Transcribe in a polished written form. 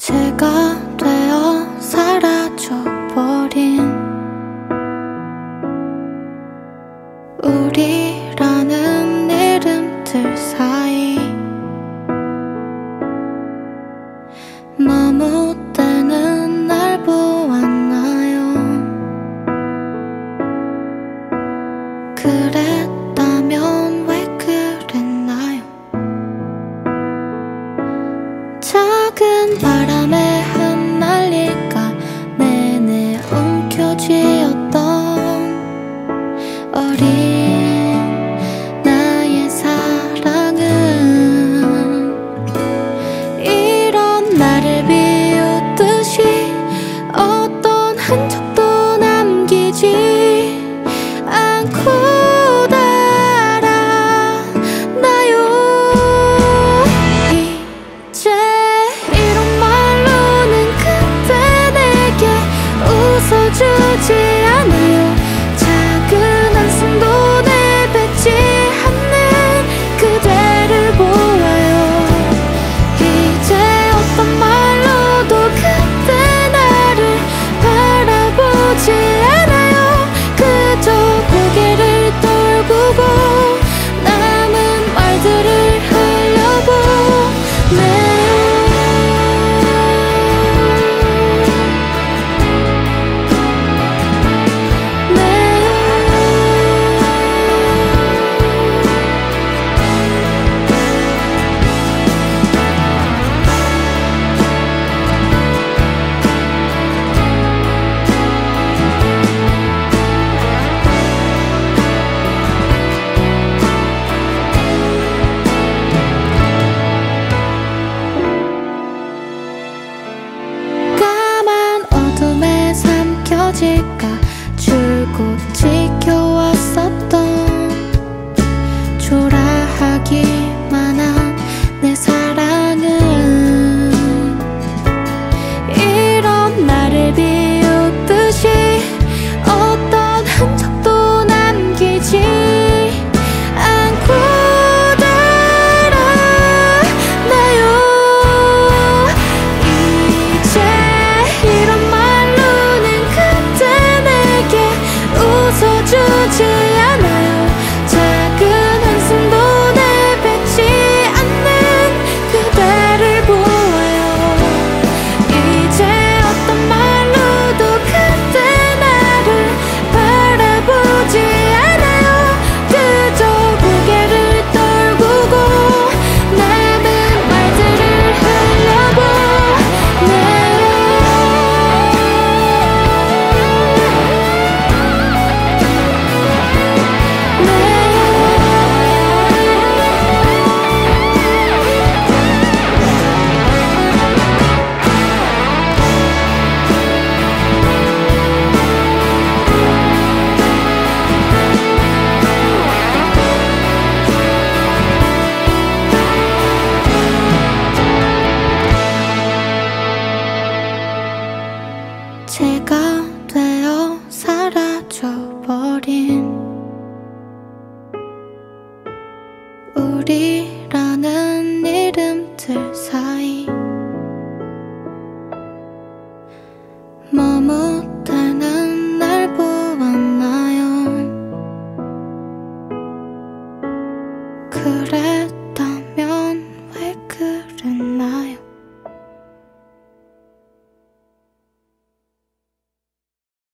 제가 되어 사라져버린 우리라는 이름들 사이 너무 때는 날 보았나요? 그랬다면 왜 그랬나요? 작은 바람에 흩날릴까 내내 움켜쥐었던 어린 나의 사랑은 이런 나를 비웃듯이 어떤 흔적도 남기지 않고 주지 않아요. 작은 한숨도 내뱉지 않는 그대를 보아요. 이제 어떤 말로도 그때 나를 바라보지 않아요. 그저 고개를 떨구고 남은 말들을 흘려보내요. 어둠에 삼켜질까